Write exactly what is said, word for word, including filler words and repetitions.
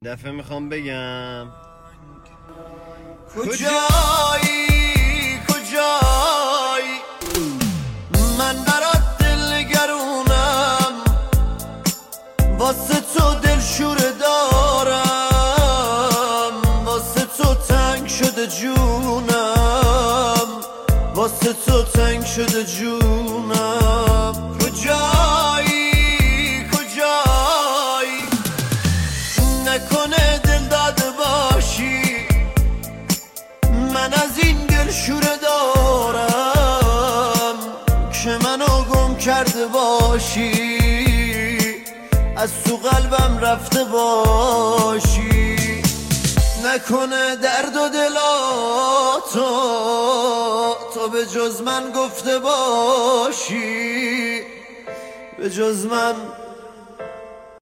دفعه میخوام بگم کجایی کجایی من برات دلگرونم، واسه تو دلشوره دارم، واسه تو تنگ شده جونم، واسه تو تنگ شده جونم. کجایی کجایی نکنه دل داده باشی، من از این دلشوره دارم که منو گم کرده باشی، از تو قلبم رفته باشی. نکنه درد و دلاتو تو به جز من گفته باشی، به جز من